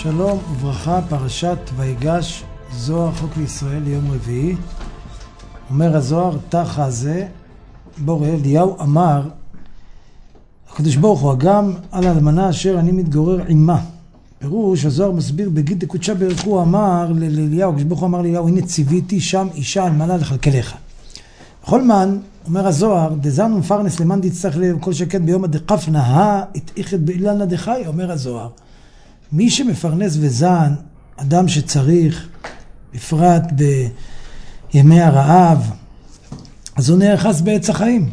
שלום וברכה, פרשת ויגש, זוהר חוק לישראל ליום רביעי. אומר הזוהר, תחה זה, בור אליהו אמר, הקדוש ברוך הוא, גם על האלמנה אשר אני מתגורר עמה. פירוש, הזוהר מסביר, בגיד דקודשה ברך הוא אמר לאליהו, הקדוש ברוך הוא אמר לאליהו, הנה ציוויתי שם אישה אלמנה לכלכלך. בכל מן, אומר הזוהר, דזרנו מפרנס למען תצטרך כל שקט ביום הדחף נהה את איכת באילנה דחי, אומר הזוהר. מי שמפרנס וזן, אדם שצריך, בפרט בימי הרעב, אז הוא נאחז בעץ החיים.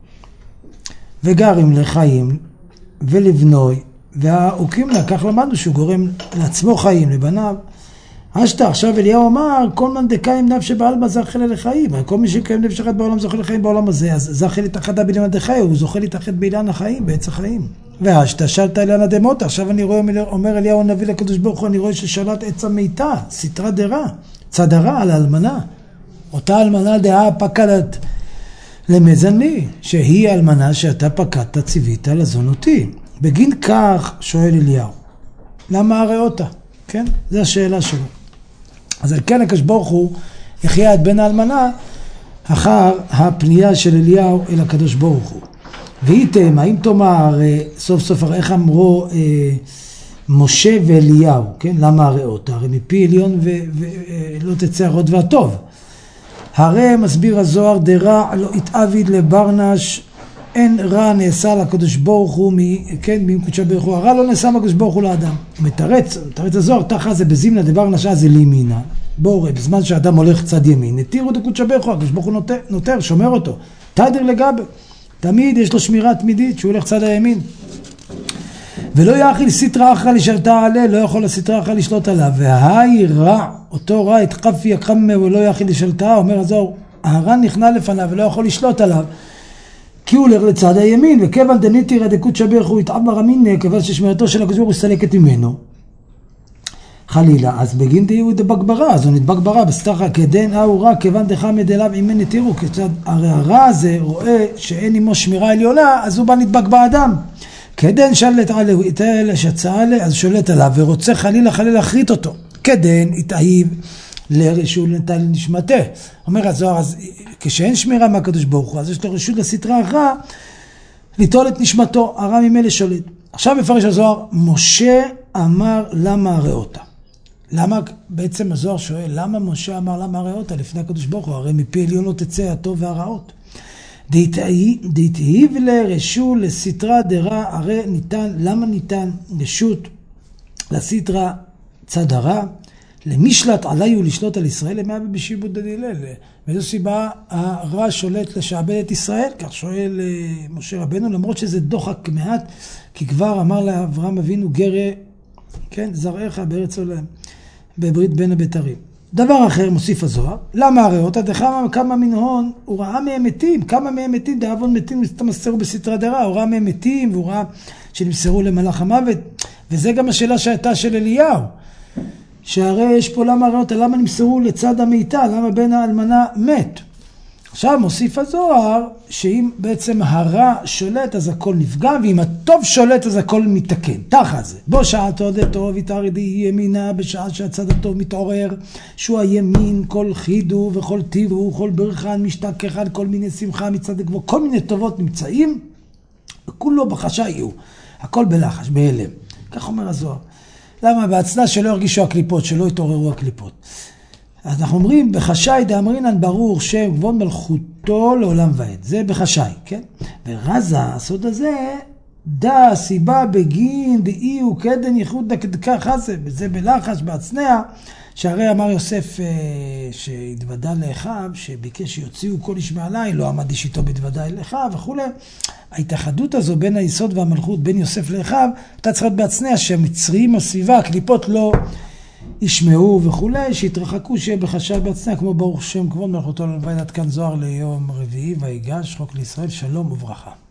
וגרים לחיים ולבנוי, והעוקים לה, כך למדנו שהוא גורם לעצמו חיים, לבניו. השתה, עכשיו אליהו אמר, כל מן דקיים נפש בעלמא זכה לחיים. כל מי שקיים נפש אחת בעולם זוכה לחיים בעולם הזה, אז זכה להתאחד באילנה דחי, הוא זוכה להתאחד באילן החיים, בעץ החיים. והשתה, שלת אילנה דמותה. עכשיו אני רואה, אומר אליהו הנביא לקדוש ברוך הוא, אני רואה ששלט עץ המיתה, סתרה דרה, צדרה על האלמנה. אותה אלמנה דעה פקדת למזני, שהיא אלמנה שאתה פקדת ציווית לזון אותי. בגין כך שואל אליהו, למה הרי אותה? כן? זו השאלה שלו. אז על כן הקדוש ברוך הוא יחיה את בן האלמנה אחר הפנייה של אליהו אל הקדוש ברוך הוא. והייתם, האם תאמר סוף סוף, איך אמרו משה ואליהו, כן? למה הרי אותה? הרי מפי עליון ולא תצא הרעות והטוב. הרי מסביר הזוהר, דרע לא התאביד לברנש, אין רע נעשה לקדוש ברוך הוא, כן, מקודשה ברוך הוא, הרע לא נעשה לקדוש ברוך הוא לאדם. מתרץ הזוהר, תחה זה בזימנה דברנשה זה לימינה. בואו, בזמן שהאדם הולך צד ימין, נתירו דקודשה ברוך הוא, הקדוש ברוך הוא נותר, שומר אותו. תדר לגבי, תמיד יש לו שמירה תמידית שהוא הולך צד הימין. ולא יאכיל סטרא אחרא לשלטה עליה, לא יכול הסטרא אחרא לשלוט עליו. והי רע, אותו רע, את חפי יקחם ולא יאכיל לשלטה, אומר הזוהר, הרע נכנע לפניו ולא יכול לשלוט עליו, כי הוא הולך לצד הימין, וכיוון דניתירא דקודשא ברך הוא יתעבר אמינא, כיוון ששמירתו של הקדוש ברוך הוא מסתלקת ממנו. חלילה, אז בגין דהיהו דבגברה, אז הוא נדבק ברע, בסתרא כדין הוא רע, כיוון דחמד אליו עימן נתירו, כיצד הרי הרע הזה רואה שאין עמו שמירה עליונה, אז הוא בא נדבק באדם. כדין שלט עליו, את האלה שצאה עליה, אז שולט עליו, ורוצה חלילה להחריט אותו. כדין התאהיב לרשות נתן לנשמתה. אומר הזוהר, אז כשאין שמירה מהקדוש ברוך הוא, אז יש לו רשות לסטרא הרע, ליטול את נשמתו, הרע ממילא שולט. עכשיו מפרש הזוהר, משה אמר למה הרי אותה. למה בעצם הזוהר שואל, למה משה אמר למה הרי אותה לפני הקדוש ברוך הוא? הרי מפי עליון לא תצא הטוב והרעות. דהתאהיב לרשות לסטרא דרע, הרי ניתן, למה ניתן רשות לסטרא צד הרע? למשלט עליי ולשלוט על ישראל למאה בשיבוד דדילל. באיזו סיבה הרע שולט לשעבד את ישראל? כך שואל משה רבנו, למרות שזה דוחק מעט, כי כבר אמר לאברהם אבינו גרה, כן, זרעך בארץ עולם, בברית בין הבתרים. דבר אחר מוסיף הזוהר, למה הרי אותה כמה מן הון, הוא ראה מהם מתים, כמה מהם מתים, דאבון מתים תמסרו בסתרא דרע, הוא ראה מהם מתים, והוא ראה שנמסרו למלאך המוות, וזה גם השאלה שהייתה של אליהו, שהרי יש פה למה הרי אותה, למה נמסרו לצד המיתה, למה בן האלמנה מת. עכשיו מוסיף הזוהר, שאם בעצם הרע שולט אז הכל נפגע, ואם הטוב שולט אז הכל מתקן. תחה זה. בו שעה תודה טוב, יתערדי ימינה, בשעה שהצד הטוב מתעורר, שהוא הימין, כל חידו וכל טיבו, כל ברכן, משתק אחד, כל מיני שמחה מצד הגבוה, כל מיני טובות נמצאים, וכולו בחשה יהיו. הכל בלחש, בהלם. כך אומר הזוהר. למה? בהצנע שלא הרגישו הקליפות, שלא התעוררו הקליפות. אז אנחנו אומרים, בחשאי דאמרינן ברור שם כבוד מלכותו לעולם ועד. זה בחשאי, כן? ורזה, הסוד הזה, דה, סיבה בגין, דאי הוא קדן ייחוד דקדקה חסה, וזה בלחש, בהצנע, שהרי אמר יוסף שהתוודע לאחיו, שביקש שיוציאו כל איש מעלי, לא עמד איש איתו בתוודע אליך וכו'. ההתאחדות הזו בין היסוד והמלכות, בין יוסף לאחיו, אתה צריך להיות בהצנע שהמצרים הסביבה, הקליפות לא ישמעו וכו', שיתרחקו, שיהיה בחשאי בהצנע, כמו ברוך שם כבוד מלכותו לעולם ועד. עד כאן זוהר ליום רביעי, ויגש חוק לישראל, שלום וברכה.